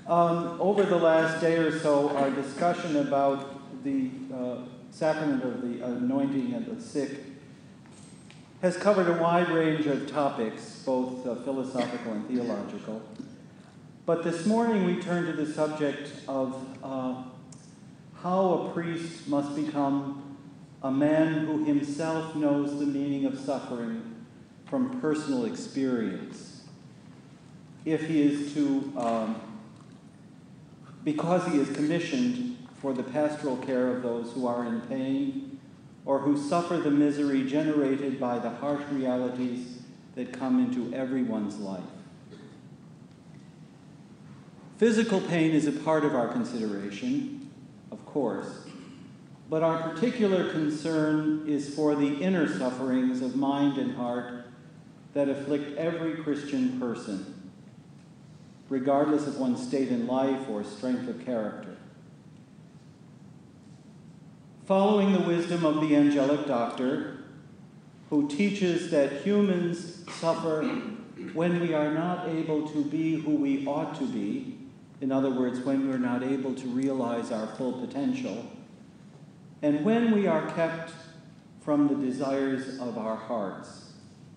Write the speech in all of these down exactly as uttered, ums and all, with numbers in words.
Um, over the last day or so, our discussion about the uh, sacrament of the anointing of the sick has covered a wide range of topics, both uh, philosophical and theological. But this morning we turn to the subject of uh, how a priest must become a man who himself knows the meaning of suffering from personal experience. If he is to, um, because he is commissioned for the pastoral care of those who are in pain or who suffer the misery generated by the harsh realities that come into everyone's life. Physical pain is a part of our consideration, of course, but our particular concern is for the inner sufferings of mind and heart that afflict every Christian person, regardless of one's state in life or strength of character. Following the wisdom of the angelic doctor, who teaches that humans suffer when we are not able to be who we ought to be, in other words, when we're not able to realize our full potential, and when we are kept from the desires of our hearts.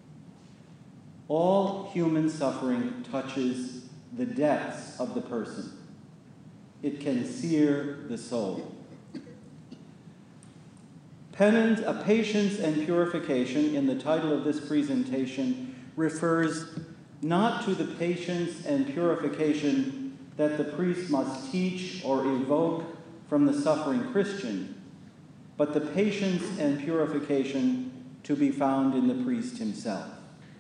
All human suffering touches the depths of the person. It can sear the soul. Penance, a patience and purification, in the title of this presentation, refers not to the patience and purification that the priest must teach or evoke from the suffering Christian, but the patience and purification to be found in the priest himself.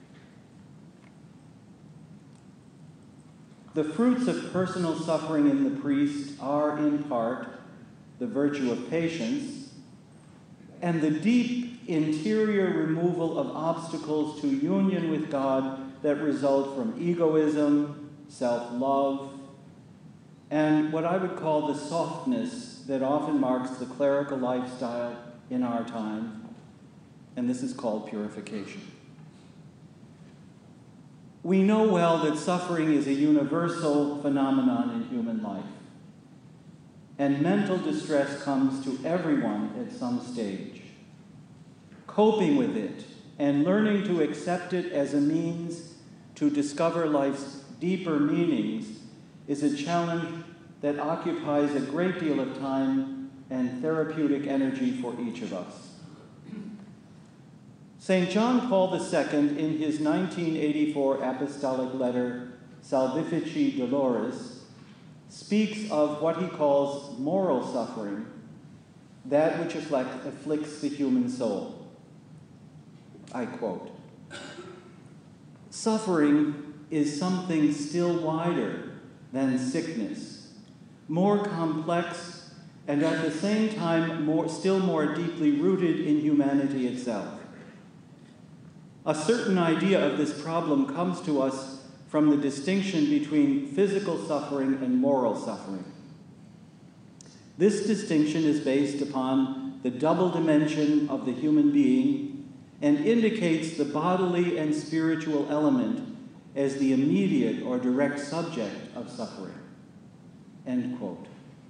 The fruits of personal suffering in the priest are, in part, the virtue of patience and the deep interior removal of obstacles to union with God that result from egoism, self-love, and what I would call the softness that often marks the clerical lifestyle in our time, and this is called purification. We know well that suffering is a universal phenomenon in human life, and mental distress comes to everyone at some stage. Coping with it and learning to accept it as a means to discover life's deeper meanings is a challenge that occupies a great deal of time and therapeutic energy for each of us. Saint John Paul the Second, in his nineteen eighty-four apostolic letter, Salvifici Doloris, speaks of what he calls moral suffering, that which afflict, afflicts the human soul. I quote, "Suffering is something still wider than sickness, more complex, and at the same time more, still more deeply rooted in humanity itself. A certain idea of this problem comes to us from the distinction between physical suffering and moral suffering. This distinction is based upon the double dimension of the human being and indicates the bodily and spiritual element as the immediate or direct subject of suffering." End quote.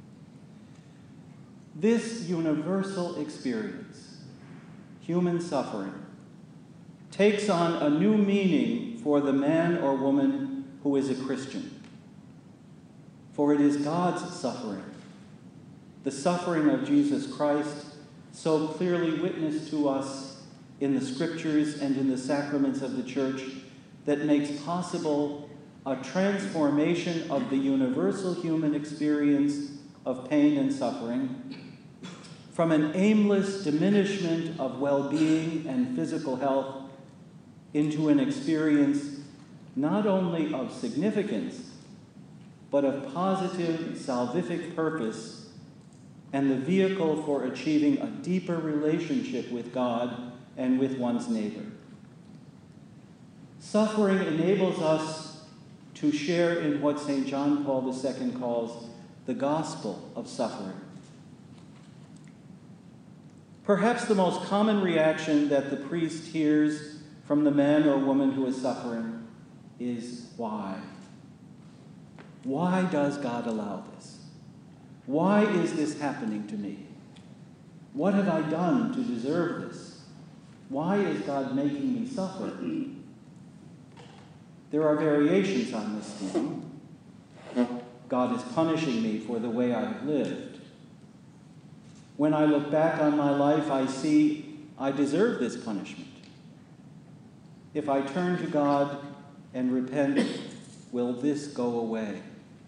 This universal experience, human suffering, takes on a new meaning for the man or woman who is a Christian. For it is God's suffering, the suffering of Jesus Christ, so clearly witnessed to us in the Scriptures and in the sacraments of the Church, that makes possible a transformation of the universal human experience of pain and suffering from an aimless diminishment of well-being and physical health into an experience not only of significance, but of positive salvific purpose and the vehicle for achieving a deeper relationship with God and with one's neighbor. Suffering enables us to share in what Saint John Paul the Second calls the gospel of suffering. Perhaps the most common reaction that the priest hears from the man or woman who is suffering is why. Why does God allow this? Why is this happening to me? What have I done to deserve this? Why is God making me suffer? There are variations on this theme. God is punishing me for the way I have lived. When I look back on my life, I see I deserve this punishment. If I turn to God and repent, will this go away?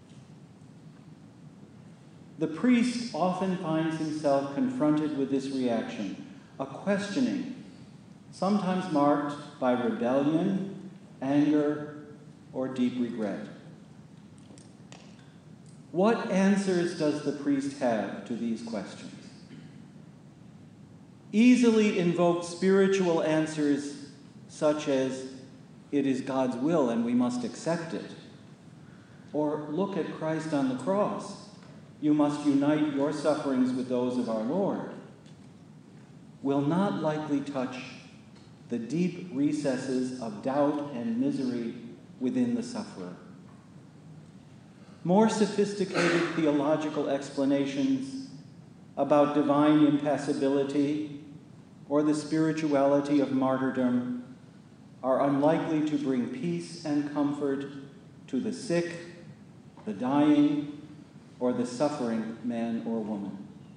The priest often finds himself confronted with this reaction, a questioning, sometimes marked by rebellion, anger, or deep regret. What answers does the priest have to these questions? Easily invoked spiritual answers such as, it is God's will and we must accept it. Or, look at Christ on the cross. You must unite your sufferings with those of our Lord, will not likely touch the deep recesses of doubt and misery within the sufferer. More sophisticated theological explanations about divine impassibility or the spirituality of martyrdom are unlikely to bring peace and comfort to the sick, the dying, or the suffering man or woman.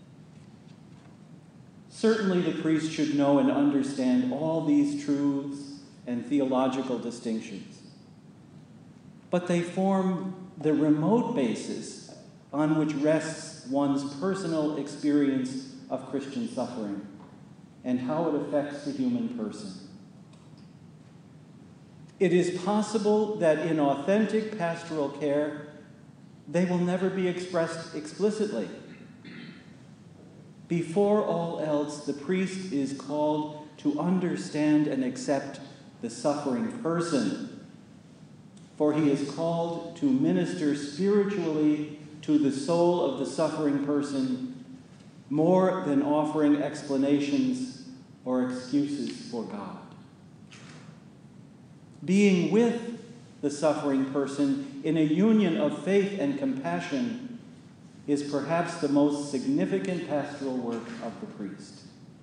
Certainly the priest should know and understand all these truths and theological distinctions, but they form the remote basis on which rests one's personal experience of Christian suffering and how it affects the human person. It is possible that in authentic pastoral care, they will never be expressed explicitly. Before all else, the priest is called to understand and accept the suffering person, for he is called to minister spiritually to the soul of the suffering person more than offering explanations or excuses for God. Being with the suffering person in a union of faith and compassion is perhaps the most significant pastoral work of the priest.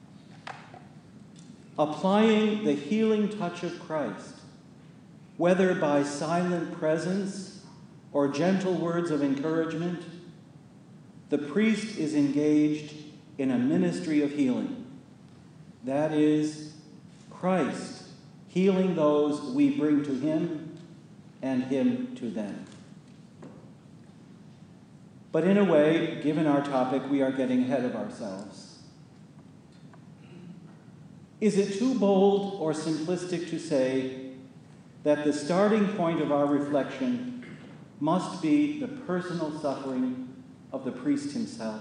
Applying the healing touch of Christ, whether by silent presence or gentle words of encouragement, the priest is engaged in a ministry of healing. That is, Christ healing those we bring to him and him to them. But in a way, given our topic, we are getting ahead of ourselves. Is it too bold or simplistic to say that the starting point of our reflection must be the personal suffering of the priest himself?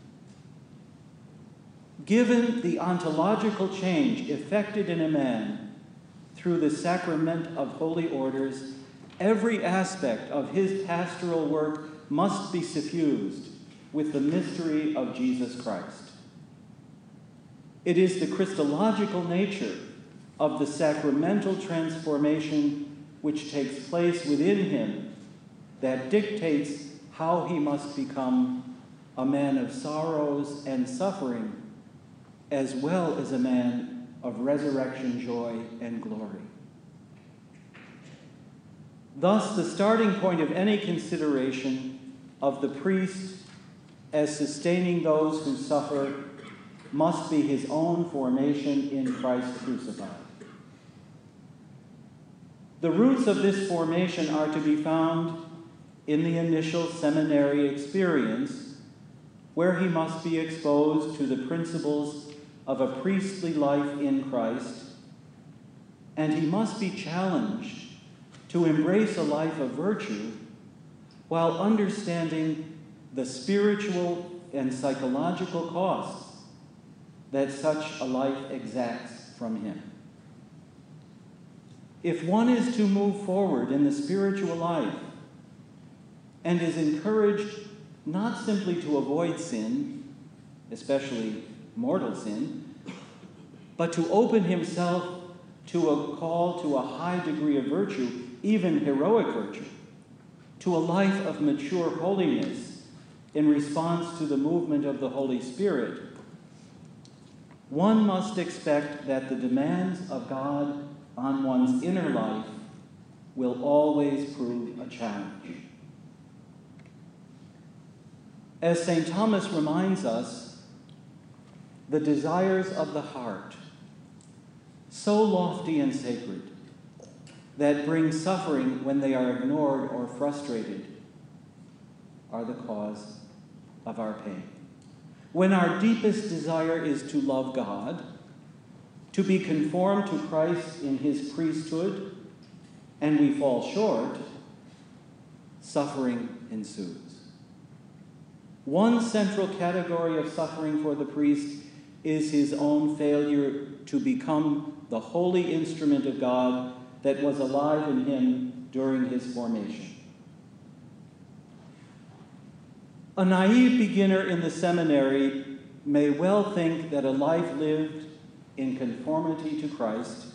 Given the ontological change effected in a man through the sacrament of holy orders, every aspect of his pastoral work must be suffused with the mystery of Jesus Christ. It is the Christological nature of the sacramental transformation which takes place within him that dictates how he must become a man of sorrows and suffering, as well as a man of resurrection joy and glory. Thus, the starting point of any consideration of the priest as sustaining those who suffer must be his own formation in Christ crucified. The roots of this formation are to be found in the initial seminary experience, where he must be exposed to the principles of a priestly life in Christ, and he must be challenged to embrace a life of virtue while understanding the spiritual and psychological costs that such a life exacts from him. If one is to move forward in the spiritual life and is encouraged not simply to avoid sin, especially mortal sin, but to open himself to a call to a high degree of virtue, even heroic virtue, to a life of mature holiness in response to the movement of the Holy Spirit, one must expect that the demands of God on one's inner life will always prove a challenge. As Saint Thomas reminds us, the desires of the heart, so lofty and sacred, that bring suffering when they are ignored or frustrated, are the cause of our pain. When our deepest desire is to love God, to be conformed to Christ in his priesthood, and we fall short, suffering ensues. One central category of suffering for the priest is his own failure to become the holy instrument of God that was alive in him during his formation. A naive beginner in the seminary may well think that a life lived in conformity to Christ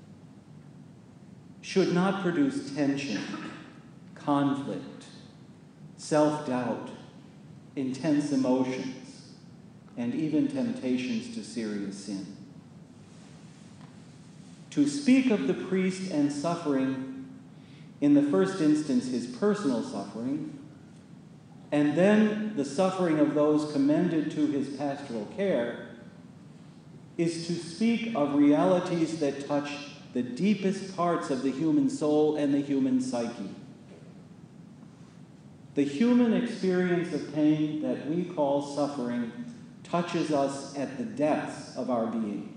should not produce tension, conflict, self-doubt, intense emotions, and even temptations to serious sin. To speak of the priest and suffering, in the first instance his personal suffering, and then the suffering of those commended to his pastoral care, is to speak of realities that touch the deepest parts of the human soul and the human psyche. The human experience of pain that we call suffering touches us at the depths of our being.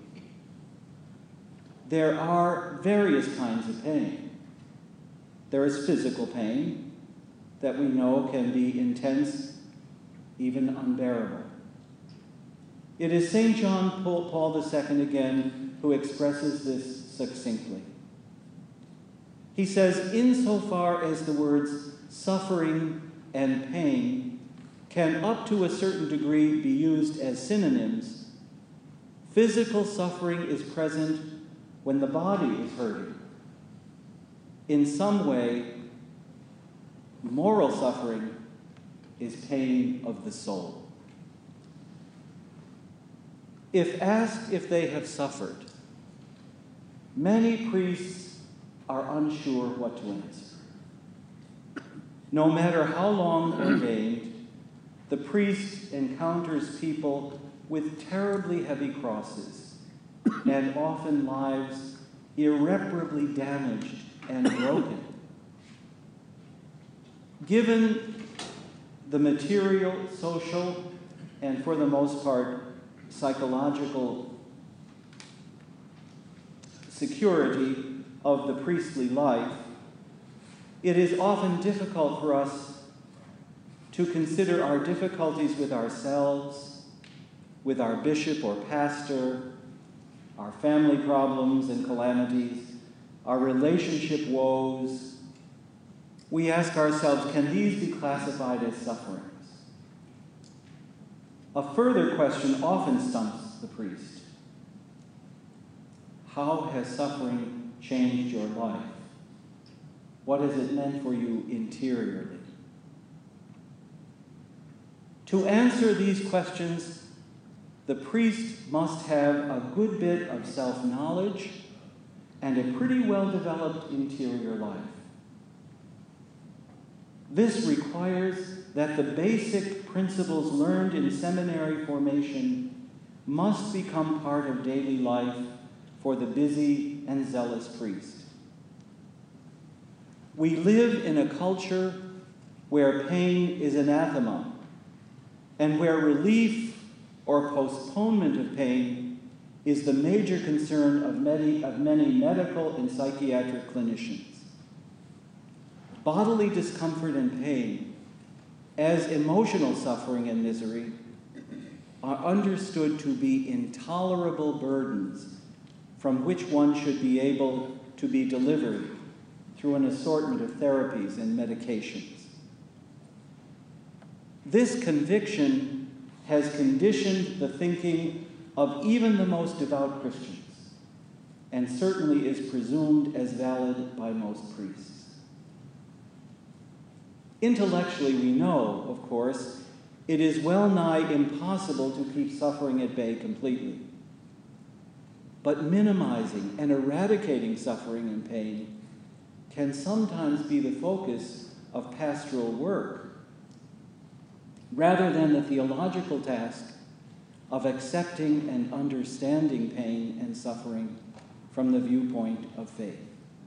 There are various kinds of pain. There is physical pain that we know can be intense, even unbearable. It is Saint John Paul the Second again who expresses this succinctly. He says, insofar as the words suffering and pain can up to a certain degree be used as synonyms, physical suffering is present when the body is hurting. In some way, moral suffering is pain of the soul. If asked if they have suffered, many priests are unsure what to answer. No matter how long ordained, the priest encounters people with terribly heavy crosses and often lives irreparably damaged and broken. Given the material, social, and for the most part, psychological security of the priestly life, it is often difficult for us to consider our difficulties with ourselves, with our bishop or pastor, our family problems and calamities, our relationship woes. We ask ourselves, can these be classified as sufferings? A further question often stumps the priest. How has suffering changed your life? What has it meant for you interiorly? To answer these questions, the priest must have a good bit of self-knowledge and a pretty well-developed interior life. This requires that the basic principles learned in seminary formation must become part of daily life for the busy and zealous priest. We live in a culture where pain is anathema, and where relief or postponement of pain is the major concern of many, of many medical and psychiatric clinicians. Bodily discomfort and pain, as emotional suffering and misery, are understood to be intolerable burdens from which one should be able to be delivered through an assortment of therapies and medications. This conviction has conditioned the thinking of even the most devout Christians, and certainly is presumed as valid by most priests. Intellectually, we know, of course, it is well nigh impossible to keep suffering at bay completely. But minimizing and eradicating suffering and pain can sometimes be the focus of pastoral work, rather than the theological task of accepting and understanding pain and suffering from the viewpoint of faith.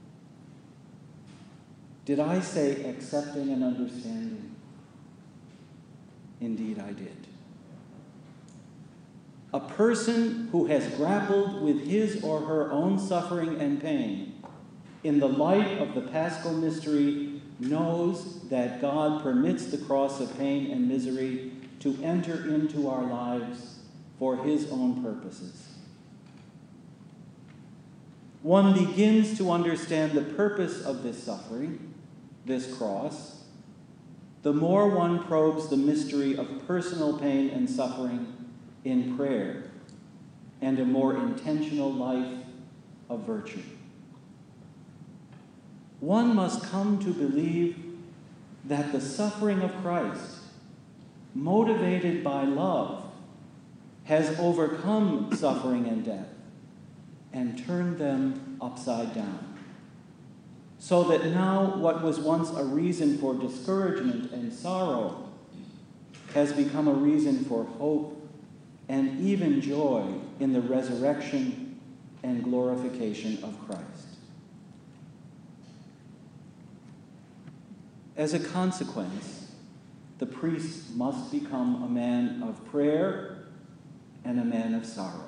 Did I say accepting and understanding? Indeed, I did. A person who has grappled with his or her own suffering and pain in the light of the Paschal mystery knows that God permits the cross of pain and misery to enter into our lives for his own purposes. One begins to understand the purpose of this suffering, this cross, the more one probes the mystery of personal pain and suffering in prayer and a more intentional life of virtue. One must come to believe that the suffering of Christ, motivated by love, has overcome suffering and death and turned them upside down, so that now what was once a reason for discouragement and sorrow has become a reason for hope and even joy in the resurrection and glorification of Christ. As a consequence, the priest must become a man of prayer and a man of sorrows.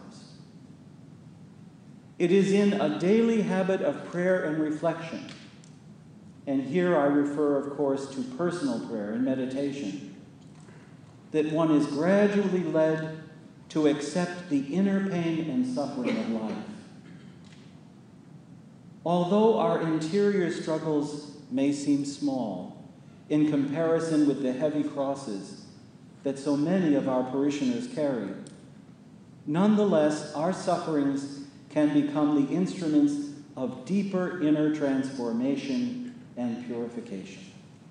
It is in a daily habit of prayer and reflection, and here I refer, of course, to personal prayer and meditation, that one is gradually led to accept the inner pain and suffering of life. Although our interior struggles may seem small in comparison with the heavy crosses that so many of our parishioners carry, nonetheless, our sufferings can become the instruments of deeper inner transformation and purification.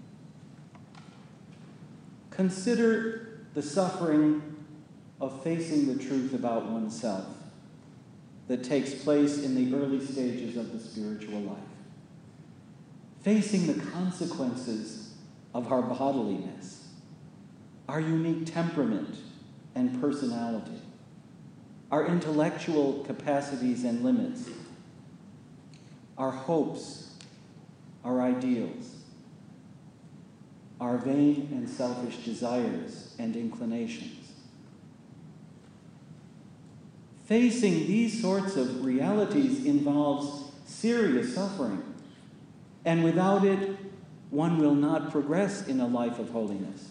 Consider the suffering of facing the truth about oneself that takes place in the early stages of the spiritual life. Facing the consequences of our bodiliness, our unique temperament and personality, our intellectual capacities and limits, our hopes, our ideals, our vain and selfish desires and inclinations. Facing these sorts of realities involves serious suffering, and without it, one will not progress in a life of holiness.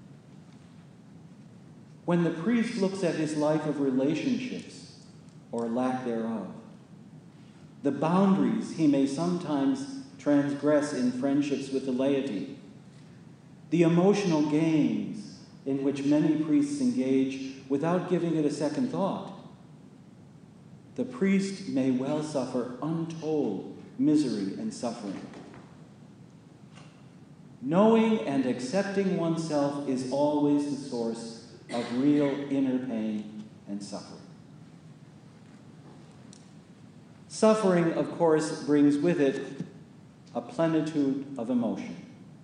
When the priest looks at his life of relationships, or lack thereof, the boundaries he may sometimes transgress in friendships with the laity, the emotional games in which many priests engage without giving it a second thought, the priest may well suffer untold misery and suffering. Knowing and accepting oneself is always the source of real inner pain and suffering. Suffering, of course, brings with it a plenitude of emotion.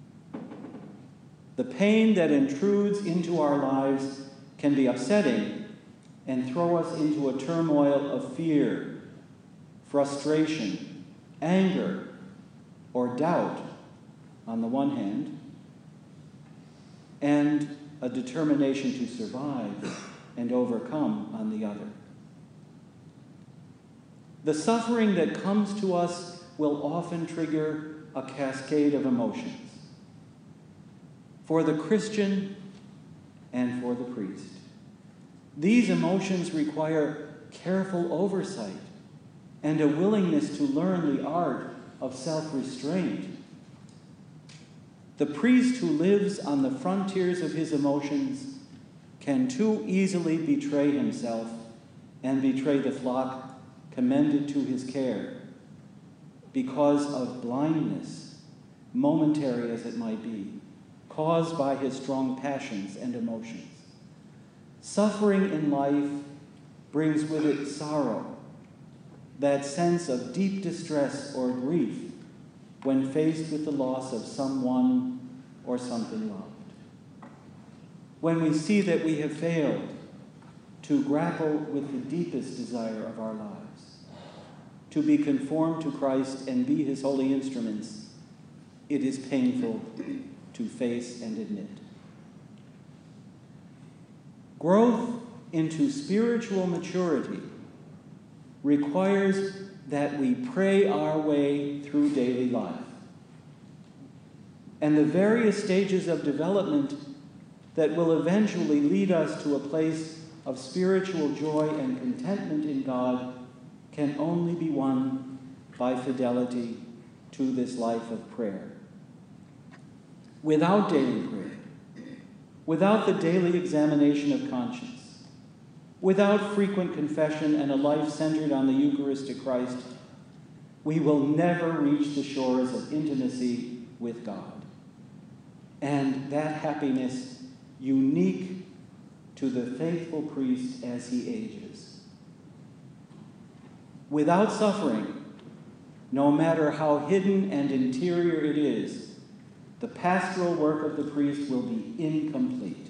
The pain that intrudes into our lives can be upsetting and throw us into a turmoil of fear, frustration, anger, or doubt on the one hand, and a determination to survive and overcome on the other. The suffering that comes to us will often trigger a cascade of emotions for the Christian and for the priest. These emotions require careful oversight and a willingness to learn the art of self-restraint. The priest who lives on the frontiers of his emotions can too easily betray himself and betray the flock commended to his care because of blindness, momentary as it might be, caused by his strong passions and emotions. Suffering in life brings with it sorrow, that sense of deep distress or grief when faced with the loss of someone or something loved. When we see that we have failed to grapple with the deepest desire of our lives, to be conformed to Christ and be his holy instruments, it is painful to face and admit. Growth into spiritual maturity requires that we pray our way through daily life. And the various stages of development that will eventually lead us to a place of spiritual joy and contentment in God can only be won by fidelity to this life of prayer. Without daily prayer, without the daily examination of conscience, without frequent confession and a life centered on the Eucharistic Christ, we will never reach the shores of intimacy with God. And that happiness unique to the faithful priest as he ages. Without suffering, no matter how hidden and interior it is, the pastoral work of the priest will be incomplete.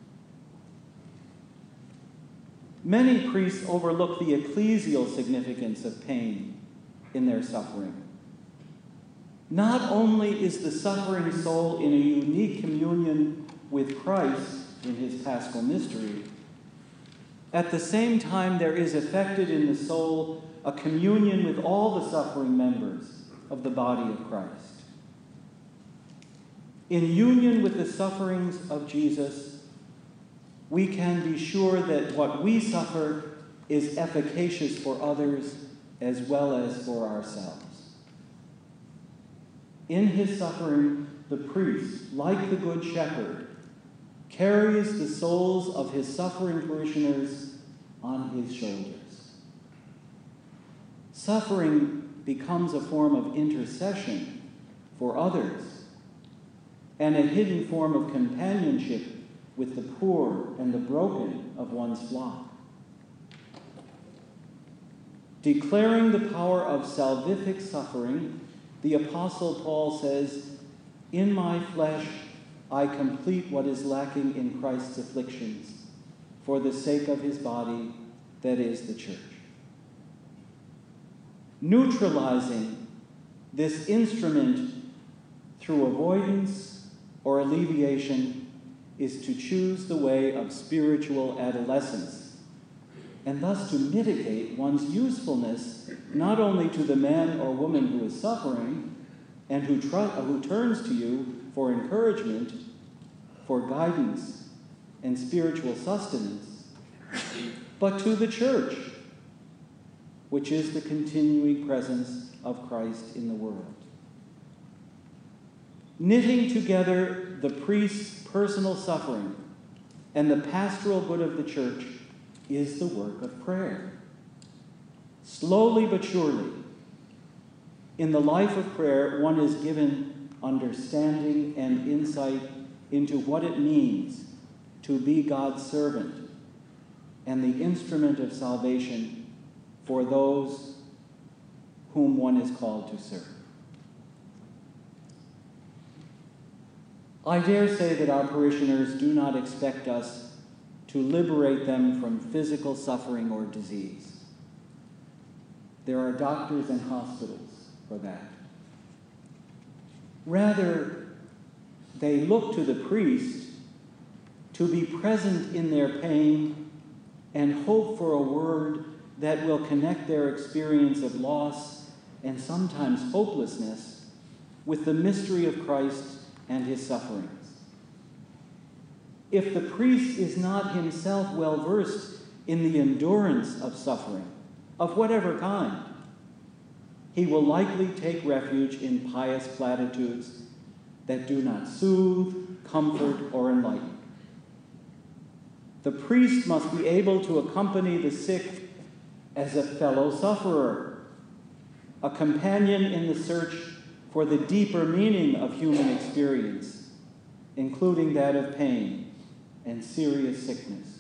Many priests overlook the ecclesial significance of pain in their suffering. Not only is the suffering soul in a unique communion with Christ in his paschal mystery, at the same time there is effected in the soul a communion with all the suffering members of the body of Christ. In union with the sufferings of Jesus, we can be sure that what we suffer is efficacious for others as well as for ourselves. In his suffering, the priest, like the Good Shepherd, carries the souls of his suffering parishioners on his shoulders. Suffering becomes a form of intercession for others and a hidden form of companionship with the poor and the broken of one's flock. Declaring the power of salvific suffering, the Apostle Paul says, "In my flesh I complete what is lacking in Christ's afflictions for the sake of his body, that is the church." Neutralizing this instrument through avoidance or alleviation is to choose the way of spiritual adolescence, and thus to mitigate one's usefulness not only to the man or woman who is suffering and who, tr- who turns to you for encouragement, for guidance, and spiritual sustenance, but to the church, which is the continuing presence of Christ in the world. Knitting together the priest's personal suffering and the pastoral good of the church is the work of prayer. Slowly but surely, in the life of prayer, one is given understanding and insight into what it means to be God's servant and the instrument of salvation for those whom one is called to serve. I dare say that our parishioners do not expect us to liberate them from physical suffering or disease. There are doctors and hospitals for that. Rather, they look to the priest to be present in their pain and hope for a word that will connect their experience of loss and sometimes hopelessness with the mystery of Christ and his sufferings. If the priest is not himself well versed in the endurance of suffering, of whatever kind, he will likely take refuge in pious platitudes that do not soothe, comfort, or enlighten. The priest must be able to accompany the sick as a fellow sufferer, a companion in the search for the deeper meaning of human experience, including that of pain and serious sickness.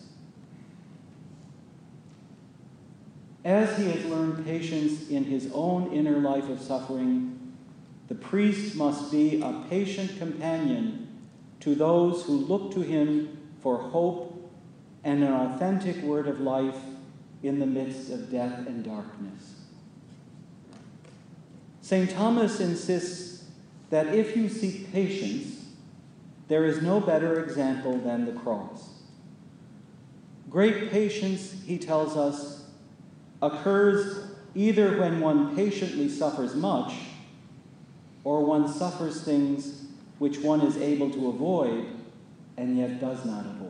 As he has learned patience in his own inner life of suffering, the priest must be a patient companion to those who look to him for hope and an authentic word of life in the midst of death and darkness. Saint Thomas insists that if you seek patience, there is no better example than the cross. Great patience, he tells us, occurs either when one patiently suffers much or one suffers things which one is able to avoid and yet does not avoid.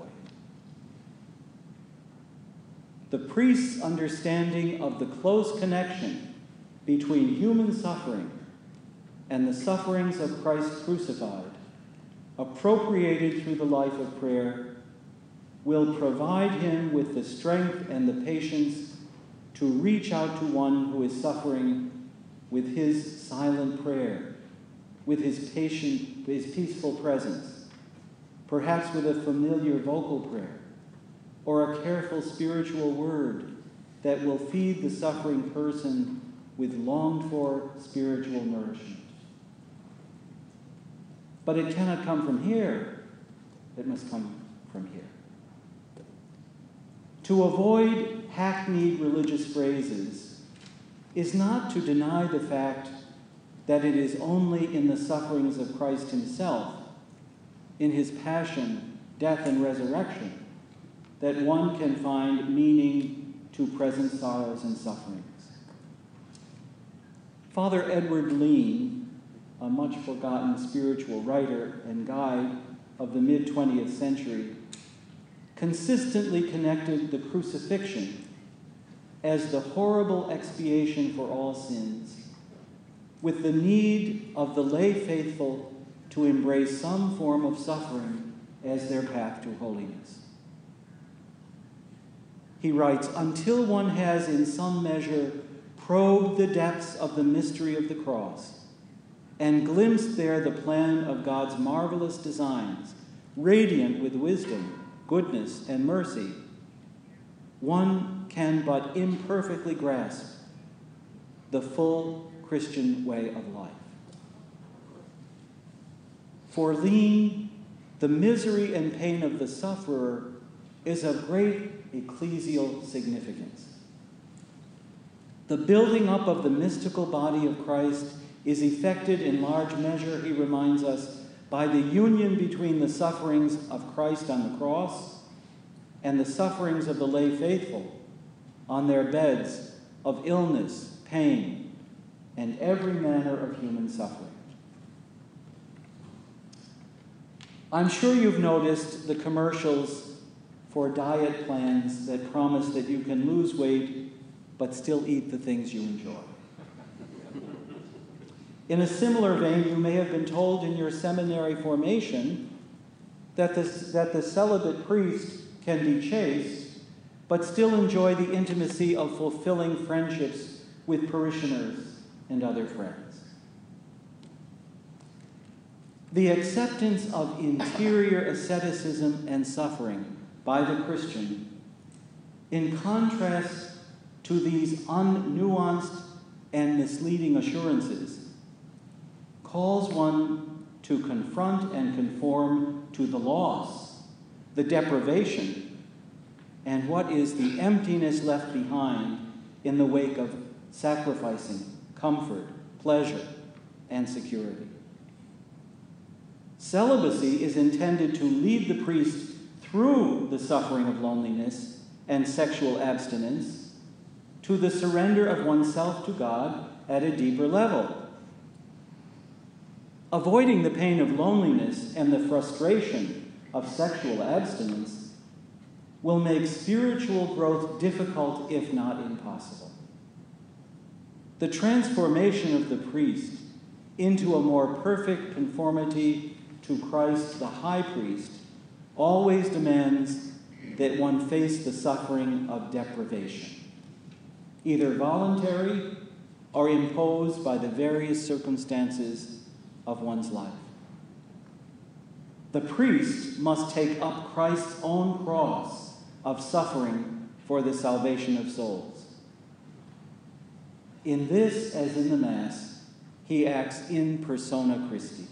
The priest's understanding of the close connection between human suffering and the sufferings of Christ crucified, appropriated through the life of prayer, will provide him with the strength and the patience to reach out to one who is suffering with his silent prayer, with his patient, his peaceful presence, perhaps with a familiar vocal prayer, or a careful spiritual word that will feed the suffering person with longed-for spiritual nourishment. But it cannot come from here. It must come from here. To avoid hackneyed religious phrases is not to deny the fact that it is only in the sufferings of Christ himself, in his passion, death, and resurrection, that one can find meaning to present sorrows and sufferings. Father Edward Lean, a much forgotten spiritual writer and guide of the mid-twentieth century, consistently connected the crucifixion as the horrible expiation for all sins with the need of the lay faithful to embrace some form of suffering as their path to holiness. He writes, until one has in some measure probed the depths of the mystery of the cross and glimpsed there the plan of God's marvelous designs, radiant with wisdom, goodness, and mercy, one can but imperfectly grasp the full Christian way of life. For Lean, the misery and pain of the sufferer is of great ecclesial significance. The building up of the mystical body of Christ is effected in large measure, he reminds us, by the union between the sufferings of Christ on the cross and the sufferings of the lay faithful on their beds of illness, pain, and every manner of human suffering. I'm sure you've noticed the commercials for diet plans that promise that you can lose weight but still eat the things you enjoy. In a similar vein, you may have been told in your seminary formation that the, that the celibate priest can be chaste, but still enjoy the intimacy of fulfilling friendships with parishioners and other friends. The acceptance of interior asceticism and suffering by the Christian, in contrast to these unnuanced and misleading assurances, calls one to confront and conform to the loss, the deprivation, and what is the emptiness left behind in the wake of sacrificing comfort, pleasure, and security. Celibacy is intended to lead the priest through the suffering of loneliness and sexual abstinence to the surrender of oneself to God at a deeper level. Avoiding the pain of loneliness and the frustration of sexual abstinence will make spiritual growth difficult, if not impossible. The transformation of the priest into a more perfect conformity to Christ the high priest always demands that one face the suffering of deprivation, either voluntary or imposed by the various circumstances of one's life. The priest must take up Christ's own cross of suffering for the salvation of souls. In this, as in the Mass, he acts in persona Christi.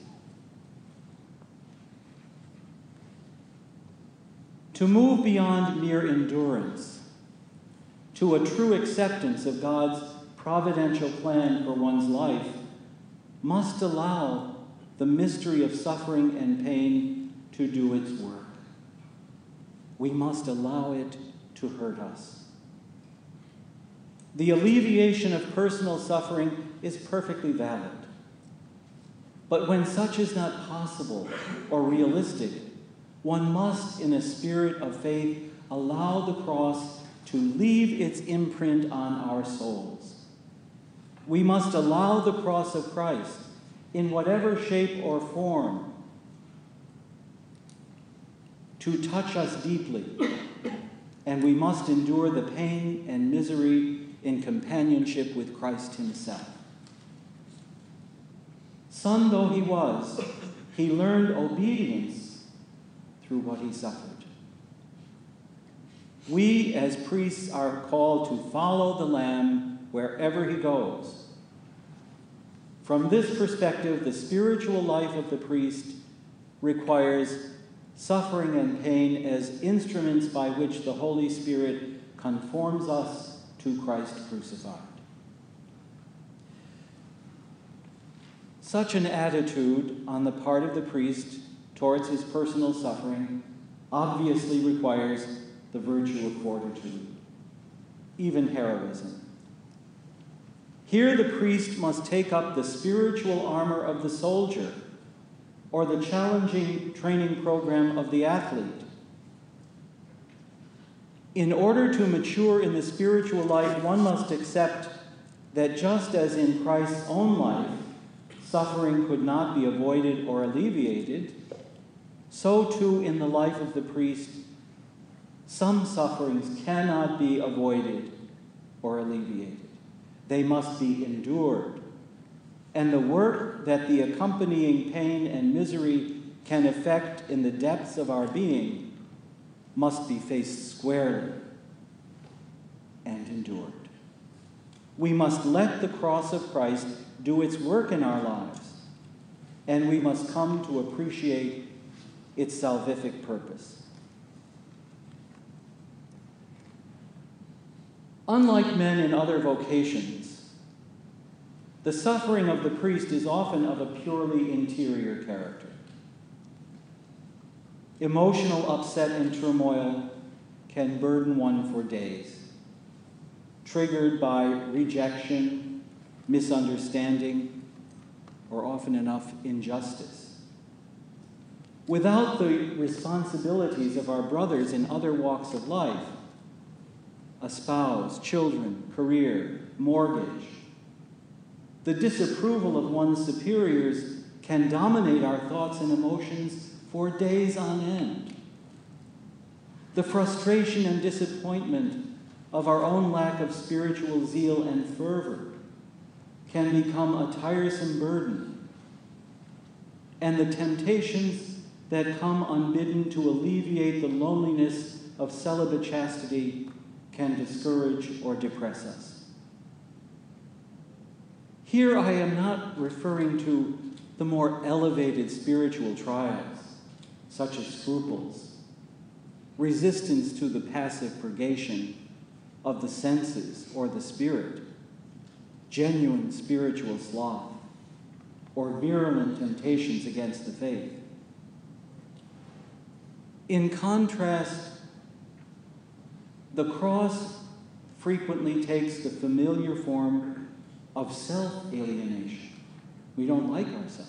To move beyond mere endurance to a true acceptance of God's providential plan for one's life must allow the mystery of suffering and pain to do its work. We must allow it to hurt us. The alleviation of personal suffering is perfectly valid. But when such is not possible or realistic, one must, in a spirit of faith, allow the cross to leave its imprint on our souls. We must allow the cross of Christ, in whatever shape or form, to touch us deeply, and we must endure the pain and misery in companionship with Christ himself. Son though he was, he learned obedience through what he suffered. We, as priests, are called to follow the Lamb wherever he goes. From this perspective, the spiritual life of the priest requires suffering and pain as instruments by which the Holy Spirit conforms us to Christ crucified. Such an attitude on the part of the priest towards his personal suffering obviously requires the virtue of fortitude, even heroism. Here the priest must take up the spiritual armor of the soldier or the challenging training program of the athlete. In order to mature in the spiritual life, one must accept that just as in Christ's own life, suffering could not be avoided or alleviated, so too in the life of the priest, some sufferings cannot be avoided or alleviated. They must be endured. And the work that the accompanying pain and misery can effect in the depths of our being must be faced squarely and endured. We must let the cross of Christ do its work in our lives, and we must come to appreciate its salvific purpose. Unlike men in other vocations, the suffering of the priest is often of a purely interior character. Emotional upset and turmoil can burden one for days, triggered by rejection, misunderstanding, or often enough injustice. Without the responsibilities of our brothers in other walks of life, a spouse, children, career, mortgage, the disapproval of one's superiors can dominate our thoughts and emotions for days on end. The frustration and disappointment of our own lack of spiritual zeal and fervor can become a tiresome burden, and the temptations that come unbidden to alleviate the loneliness of celibate chastity can discourage or depress us. Here I am not referring to the more elevated spiritual trials, such as scruples, resistance to the passive purgation of the senses or the spirit, genuine spiritual sloth, or virulent temptations against the faith. In contrast, the cross frequently takes the familiar form of self-alienation. We don't like ourselves.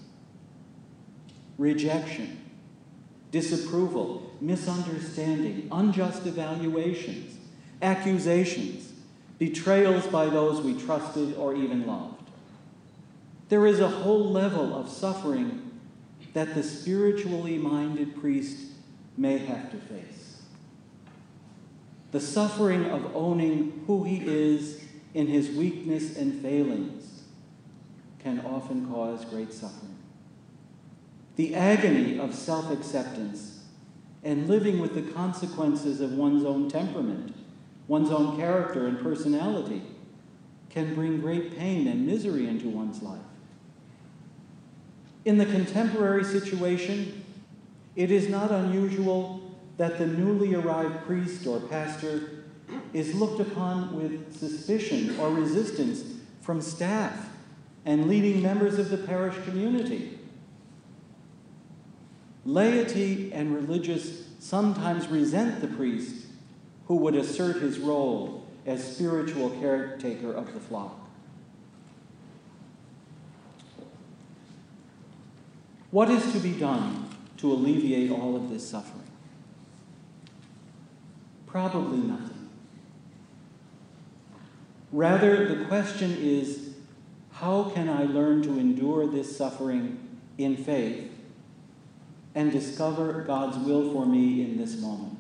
Rejection, disapproval, misunderstanding, unjust evaluations, accusations, betrayals by those we trusted or even loved. There is a whole level of suffering that the spiritually minded priest may have to face. The suffering of owning who he is in his weakness and failings can often cause great suffering. the agony of self-acceptance, and living with the consequences of one's own temperament, one's own character and personality, can bring great pain and misery into one's life. In the contemporary situation, it is not unusual that the newly arrived priest or pastor is looked upon with suspicion or resistance from staff and leading members of the parish community. Laity and religious sometimes resent the priest who would assert his role as spiritual caretaker of the flock. What is to be done to alleviate all of this suffering? Probably nothing. Rather, the question is, how can I learn to endure this suffering in faith and discover God's will for me in this moment?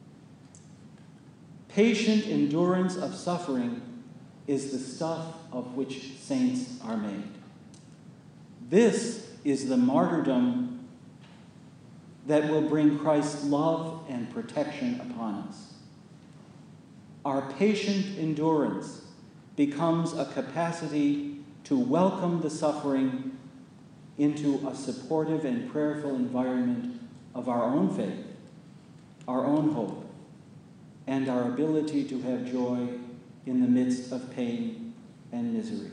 Patient endurance of suffering is the stuff of which saints are made. This is the martyrdom that will bring Christ's love and protection upon us. Our patient endurance becomes a capacity to welcome the suffering into a supportive and prayerful environment of our own faith, our own hope, and our ability to have joy in the midst of pain and misery.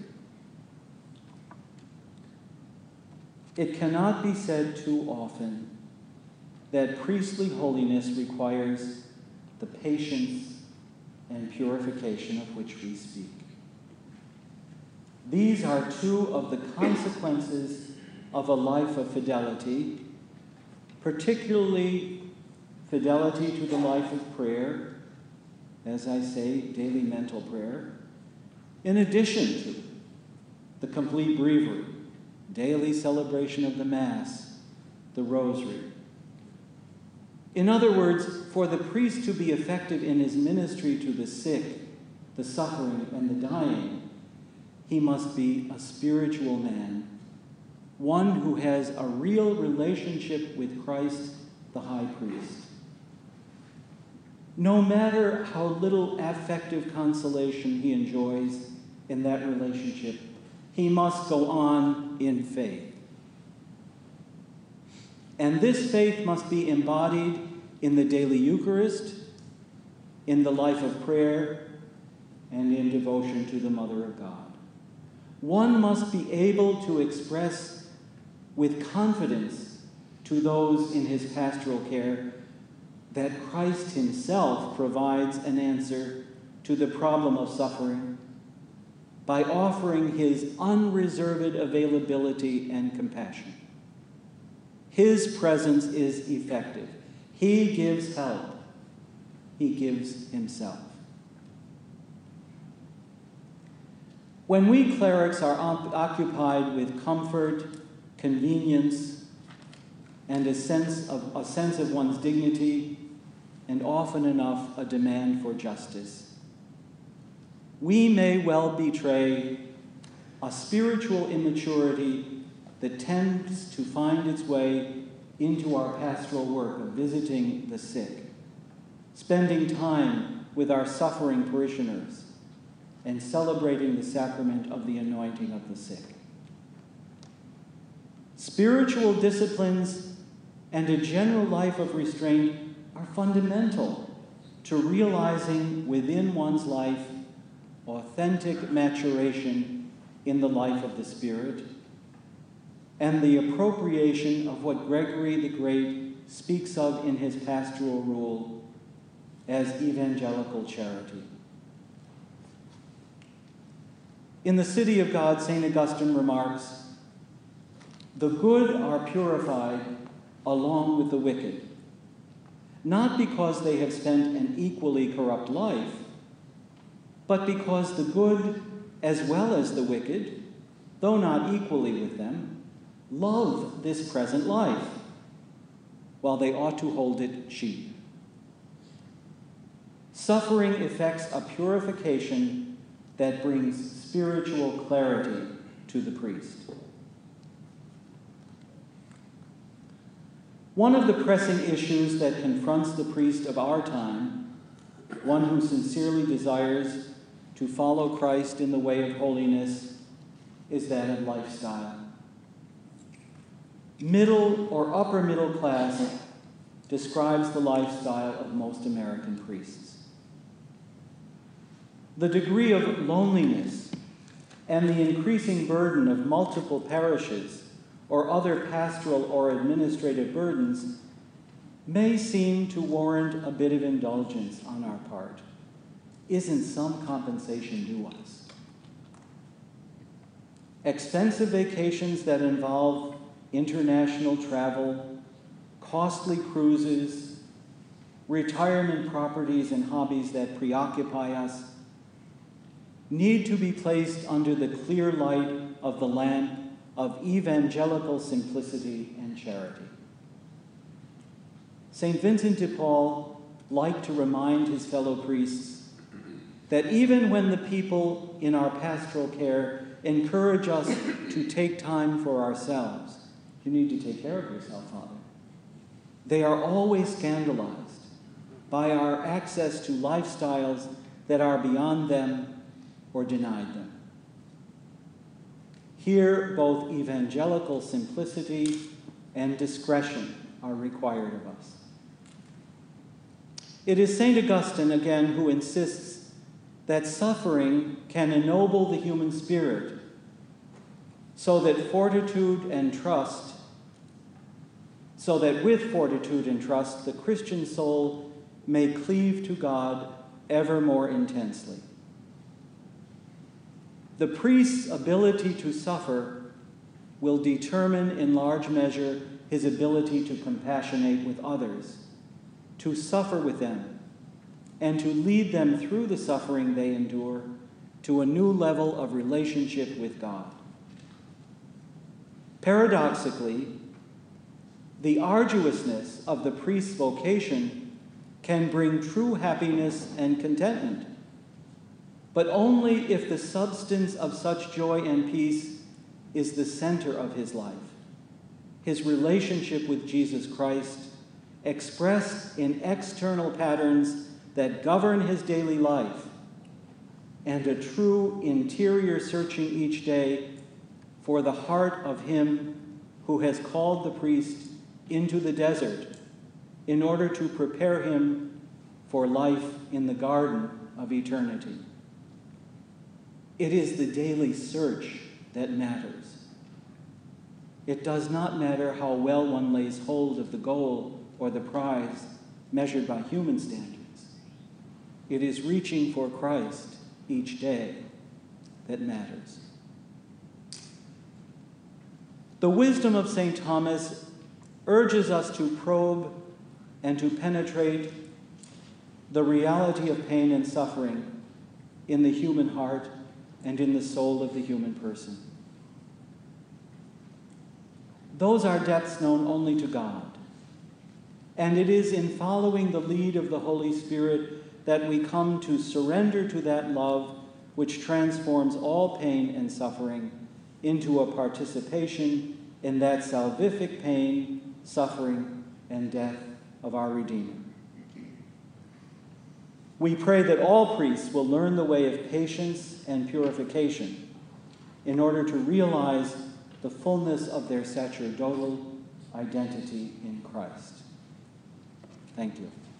It cannot be said too often that priestly holiness requires the patience and purification of which we speak. These are two of the consequences of a life of fidelity, particularly fidelity to the life of prayer, as I say, daily mental prayer, in addition to the complete breviary, daily celebration of the Mass, the Rosary. In other words, for the priest to be effective in his ministry to the sick, the suffering, and the dying, he must be a spiritual man, one who has a real relationship with Christ, the high priest. No matter how little affective consolation he enjoys in that relationship, he must go on in faith. And this faith must be embodied in the daily Eucharist, in the life of prayer, and in devotion to the Mother of God. One must be able to express with confidence to those in his pastoral care that Christ himself provides an answer to the problem of suffering by offering his unreserved availability and compassion. His presence is effective. He gives help. He gives himself. When we clerics are op- occupied with comfort, convenience, and a sense of a sense of one's dignity, and often enough a demand for justice, we may well betray a spiritual immaturity that tends to find its way into our pastoral work of visiting the sick, spending time with our suffering parishioners, and celebrating the sacrament of the anointing of the sick. Spiritual disciplines and a general life of restraint are fundamental to realizing within one's life authentic maturation in the life of the Spirit and the appropriation of what Gregory the Great speaks of in his pastoral rule as evangelical charity. In The City of God, Saint Augustine remarks, "The good are purified along with the wicked, not because they have spent an equally corrupt life, but because the good as well as the wicked, though not equally with them, love this present life, while they ought to hold it cheap." Suffering effects a purification that brings spiritual clarity to the priest. One of the pressing issues that confronts the priest of our time, one who sincerely desires to follow Christ in the way of holiness, is that of lifestyle. Middle or upper middle class describes the lifestyle of most American priests. The degree of loneliness and the increasing burden of multiple parishes or other pastoral or administrative burdens may seem to warrant a bit of indulgence on our part. Isn't some compensation due us? Expensive vacations that involve international travel, costly cruises, retirement properties and hobbies that preoccupy us need to be placed under the clear light of the lamp of evangelical simplicity and charity. Saint Vincent de Paul liked to remind his fellow priests that even when the people in our pastoral care encourage us to take time for ourselves, you need to take care of yourself, Father, they are always scandalized by our access to lifestyles that are beyond them or denied them. Here, both evangelical simplicity and discretion are required of us. It is Saint Augustine, again, who insists that suffering can ennoble the human spirit so that fortitude and trust, so that with fortitude and trust, the Christian soul may cleave to God ever more intensely. The priest's ability to suffer will determine in large measure his ability to compassionate with others, to suffer with them, and to lead them through the suffering they endure to a new level of relationship with God. Paradoxically, the arduousness of the priest's vocation can bring true happiness and contentment, but only if the substance of such joy and peace is the center of his life, his relationship with Jesus Christ, expressed in external patterns that govern his daily life, and a true interior searching each day for the heart of him who has called the priest into the desert in order to prepare him for life in the garden of eternity. It is the daily search that matters. It does not matter how well one lays hold of the goal or the prize measured by human standards. It is reaching for Christ each day that matters. The wisdom of Saint Thomas urges us to probe and to penetrate the reality of pain and suffering in the human heart and in the soul of the human person. Those are depths known only to God. And it is in following the lead of the Holy Spirit that we come to surrender to that love which transforms all pain and suffering into a participation in that salvific pain, suffering, and death of our Redeemer. We pray that all priests will learn the way of patience and purification in order to realize the fullness of their sacerdotal identity in Christ. Thank you.